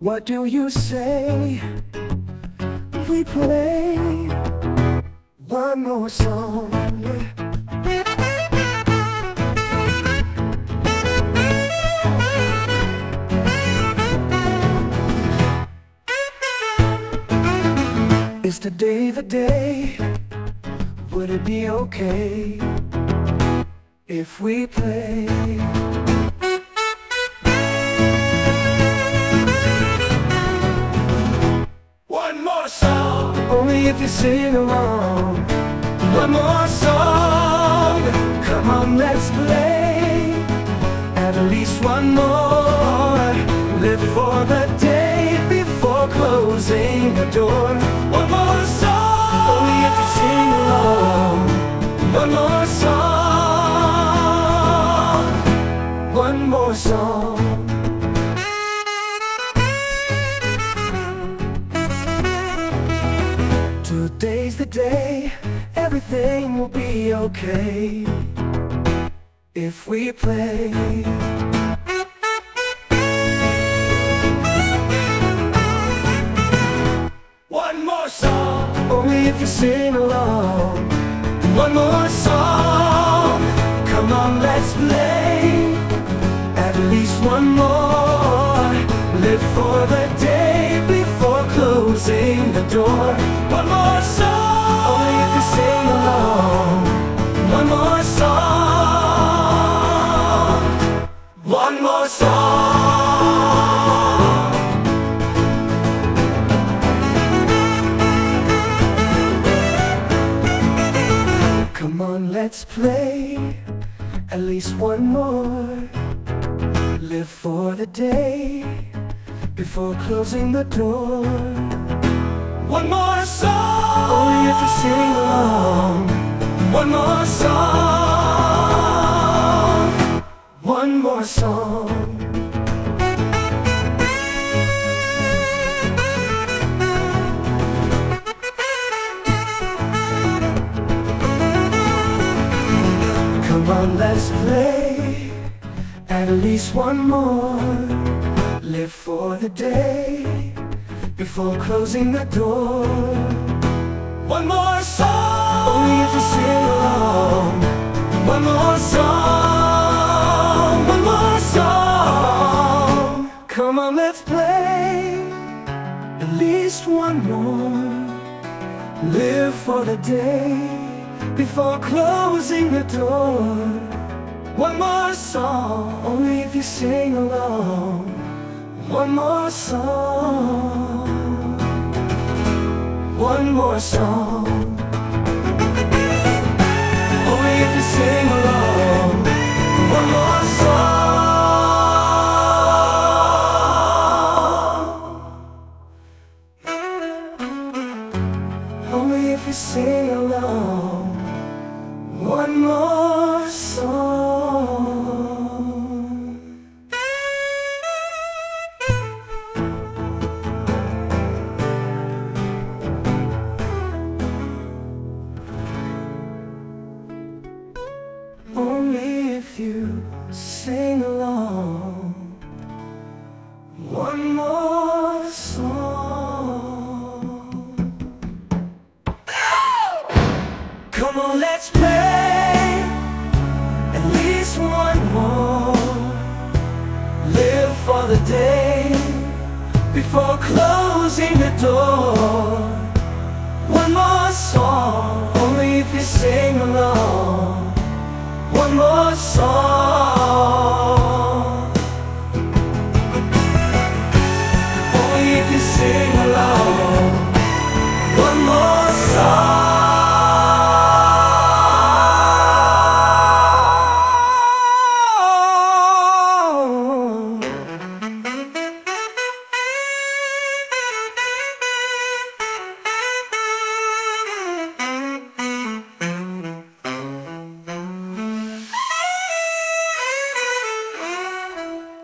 What do you say? We play one more song. Is today the day? Would it be okay if we play? One more song, only if you sing along. One more song, come on, let's play. At least one more, live for the day before closing the door. One more song, only if you sing along. One more song, one more song. Today's the day, everything will be okay if we play. One more song, only if you sing along. One more song, come on, let's play. At least one more, live for the day before closing the door. One more song, only if you sing along. One more song, one more song. Come on, let's play. At least one more, live for the day before closing the door. One more song, only if you sing along. One more song, one more song. Come on, let's play. At least one more, live for the day before closing the door. One more song, only if you sing along. One more song, one more song. Come on, let's play. At least one more, live for the day before closing the door. One more song, only if you sing along. One more song, one more song, only if you sing along. One more song, only if you sing along. One more song. Only if you sing along. One more song. Come on, let's play. At least one more, live for the day before closing the door. One more song, only if you sing along. One more song.